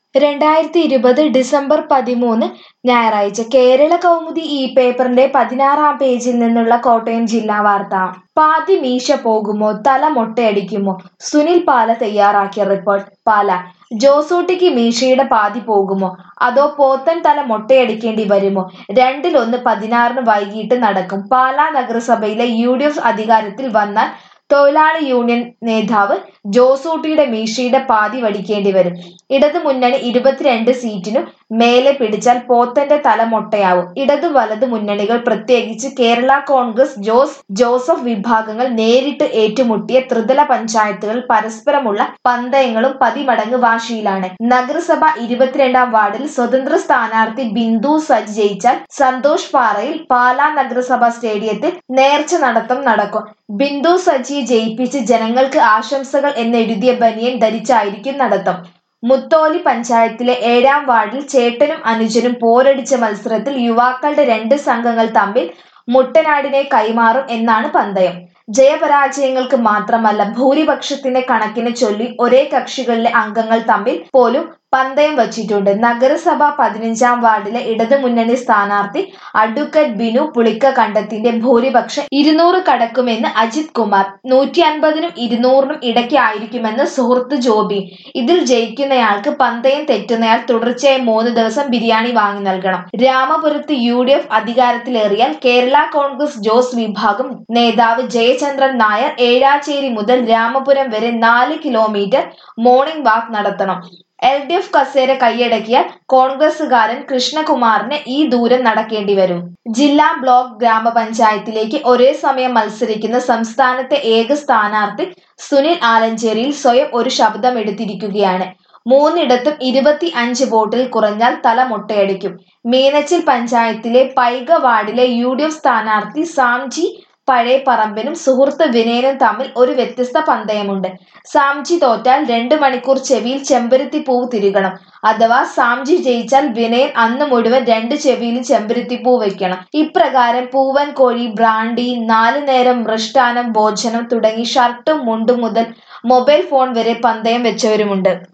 2020 December 13 ഞായറാഴ്ച കേരള കൗമുദി ഈ പേപ്പറിന്റെ 16-ാം പേജിൽ നിന്നുള്ള കോട്ടയം ജില്ലാ വാർത്ത. പാതി മീശ പോകുമോ തല മൊട്ടയടിക്കുമോ? സുനിൽ പാല തയ്യാറാക്കിയ റിപ്പോർട്ട്. പാല. ജോസൂട്ടിക്ക് മീശയുടെ പാതി പോകുമോ അതോ പോത്തൻ തല മൊട്ടയടിക്കേണ്ടി വരുമോ? രണ്ടിലൊന്ന് 16-ന് വൈകിട്ട് നടക്കും. പാലാ നഗരസഭയിലെ UDF അധികാരത്തിൽ വന്നാൽ തൊഴിലാളി യൂണിയൻ നേതാവ് ജോസൂട്ടിയുടെ മീശയുടെ പാതി വടിക്കേണ്ടി വരും. ഇടതു മുന്നണി 22 സീറ്റിനു മേലെ പിടിച്ചാൽ പോത്തന്റെ തല മൊട്ടയാവും. ഇടതു വലതു മുന്നണികൾ പ്രത്യേകിച്ച് കേരള കോൺഗ്രസ് ജോസഫ് വിഭാഗങ്ങൾ നേരിട്ട് ഏറ്റുമുട്ടിയ ത്രിതല പഞ്ചായത്തുകളിൽ പരസ്പരമുള്ള പന്തയങ്ങളും പതിമടങ്ങ് വാശിയിലാണ്. നഗരസഭ 22-ാം വാർഡിൽ സ്വതന്ത്ര സ്ഥാനാർത്ഥി ബിന്ദു സജി ജയിച്ചാൽ സന്തോഷ് പാറയിൽ പാലാ നഗരസഭ സ്റ്റേഡിയത്തിൽ നേർച്ച നടത്തം നടക്കും. ബിന്ദു സജിയെ ജയിപ്പിച്ച് ജനങ്ങൾക്ക് ആശംസകൾ എന്നെഴുതിയ ബനിയൻ ധരിച്ചായിരിക്കും നടത്തം. മുത്തോലി പഞ്ചായത്തിലെ 7-ാം വാർഡിൽ ചേട്ടനും അനുജനും പോരടിച്ച മത്സരത്തിൽ യുവാക്കളുടെ 2 സംഘങ്ങൾ തമ്മിൽ മുട്ടനാടിനെ കൈമാറും എന്നാണ് പന്തയം. ജയപരാജയങ്ങൾക്ക് മാത്രമല്ല ഭൂരിപക്ഷത്തിന്റെ കണക്കിനെ ചൊല്ലി ഒരേ കക്ഷികളിലെ അംഗങ്ങൾ തമ്മിൽ പോലും പന്തയം വച്ചിട്ടുണ്ട്. നഗരസഭ 15-ാം വാർഡിലെ ഇടതുമുന്നണി സ്ഥാനാർത്ഥി അഡ്വക്കേറ്റ് ബിനു പുളിക്കകണ്ടത്തിന്റെ ഭൂരിപക്ഷം 200 കടക്കുമെന്ന് അജിത് കുമാർ. 150-നും 200-നും ഇടയ്ക്ക് ആയിരിക്കുമെന്ന് സുഹൃത്ത് ജോബി. ഇതിൽ ജയിക്കുന്നയാൾക്ക് പന്തയം തെറ്റുന്നയാൾ തുടർച്ചയായി 3 ദിവസം ബിരിയാണി വാങ്ങി നൽകണം. രാമപുരത്ത് UDF അധികാരത്തിലേറിയാൽ കേരള കോൺഗ്രസ് ജോസ് വിഭാഗം നേതാവ് ജയചന്ദ്രൻ നായർ ഏഴാച്ചേരി മുതൽ രാമപുരം വരെ 4 കിലോമീറ്റർ മോർണിംഗ് വാക്ക് നടത്തണം. LDF കസേര കൈയടക്കിയാൽ കോൺഗ്രസുകാരൻ കൃഷ്ണകുമാറിന് ഈ ദൂരം നടക്കേണ്ടി വരും. ജില്ലാ ബ്ലോക്ക് ഗ്രാമപഞ്ചായത്തിലേക്ക് ഒരേ സമയം മത്സരിക്കുന്ന സംസ്ഥാനത്തെ ഏക സ്ഥാനാർത്ഥി സുനിൽ ആലഞ്ചേരിയിൽ സ്വയം ഒരു ശബ്ദമെടുത്തിരിക്കുകയാണ്. 3 25 വോട്ടിൽ കുറഞ്ഞാൽ തല മൊട്ടയടിക്കും. മീനച്ചിൽ പഞ്ചായത്തിലെ പൈക വാർഡിലെ UDF സ്ഥാനാർത്ഥി സാംജി പഴയപറമ്പിനും സുഹൃത്ത് വിനയനും തമ്മിൽ ഒരു വ്യത്യസ്ത പന്തയമുണ്ട്. സാംജി തോറ്റാൽ 2 മണിക്കൂർ ചെവിയിൽ ചെമ്പരത്തിപ്പൂവ് തിരുകണം. അഥവാ സാംജി ജയിച്ചാൽ വിനയൻ അന്ന് മുഴുവൻ 2 ചെവിയിലും ചെമ്പരത്തിപ്പൂ വെക്കണം. ഇപ്രകാരം പൂവൻ കോഴി, ബ്രാണ്ടി, 4 നേരം മൃഷ്ടാനം ഭോജനം തുടങ്ങി ഷർട്ടും മുണ്ടും മുതൽ മൊബൈൽ ഫോൺ വരെ പന്തയം വെച്ചവരുമുണ്ട്.